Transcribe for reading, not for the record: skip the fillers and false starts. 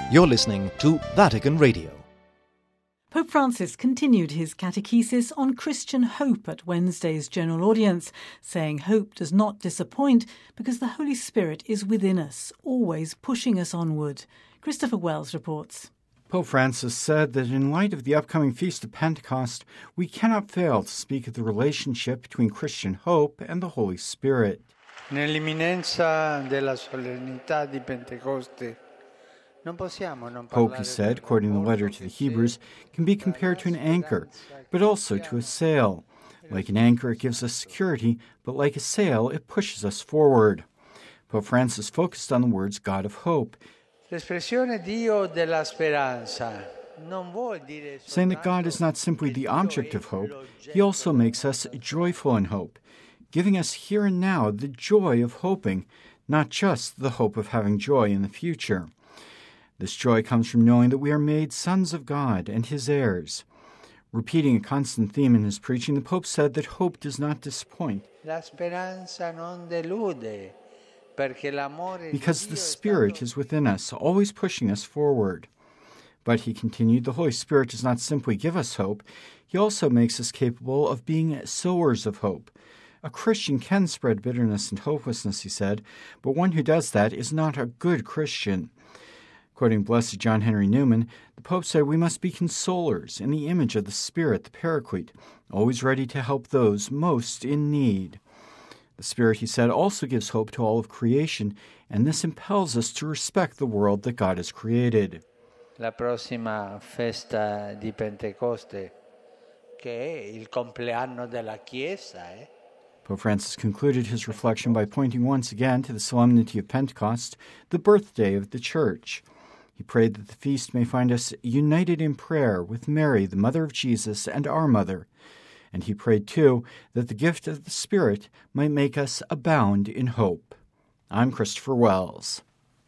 You're listening to Vatican Radio. Pope Francis continued his catechesis on Christian hope at Wednesday's general audience, saying hope does not disappoint because the Holy Spirit is within us, always pushing us onward. Christopher Wells reports. Pope Francis said that in light of the upcoming Feast of Pentecost, we cannot fail to speak of the relationship between Christian hope and the Holy Spirit. Nell'imminenza della solennità di Pentecoste, Hope, he said, quoting the letter to the Hebrews, can be compared to an anchor, but also to a sail. Like an anchor, it gives us security, but like a sail, it pushes us forward. Pope Francis focused on the words God of hope, l'espressione Dio della speranza, saying that God is not simply the object of hope, he also makes us joyful in hope, giving us here and now the joy of hoping, not just the hope of having joy in the future. This joy comes from knowing that we are made sons of God and his heirs. Repeating a constant theme in his preaching, the Pope said that hope does not disappoint, la speranza non delude, perché l'amore because the Spirit is within us, always pushing us forward. But, he continued, the Holy Spirit does not simply give us hope, he also makes us capable of being sowers of hope. A Christian can spread bitterness and hopelessness, he said, but one who does that is not a good Christian. Quoting Blessed John Henry Newman, the Pope said we must be consolers in the image of the Spirit, the Paraclete, always ready to help those most in need. The Spirit, he said, also gives hope to all of creation, and this impels us to respect the world that God has created. La prossima festa di Pentecoste, che è il compleanno della Chiesa, Pope Francis concluded his reflection by pointing once again to the solemnity of Pentecost, the birthday of the Church. He prayed that the feast may find us united in prayer with Mary, the mother of Jesus, and our mother. And he prayed, too, that the gift of the Spirit might make us abound in hope. I'm Christopher Wells.